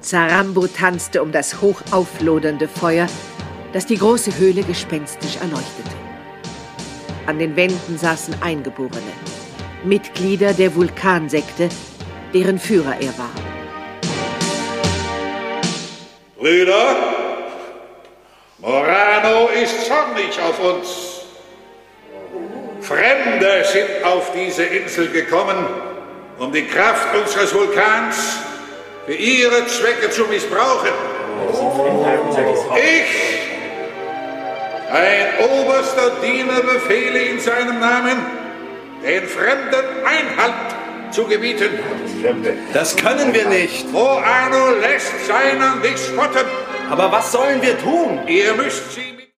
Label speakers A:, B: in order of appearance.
A: Zarambo tanzte um das hochauflodernde Feuer, das die große Höhle gespenstisch erleuchtete. An den Wänden saßen Eingeborene, Mitglieder der Vulkansekte, deren Führer er war.
B: Brüder, Morano ist zornig auf uns. Fremde sind auf diese Insel gekommen, um die Kraft unseres Vulkans für ihre Zwecke zu missbrauchen. Ich, ein oberster Diener, befehle in seinem Namen, den Fremden Einhalt zu gebieten.
C: Das können wir nicht.
B: Morano lässt seiner nicht spotten.
C: Aber was sollen wir tun?
B: Ihr müsst sie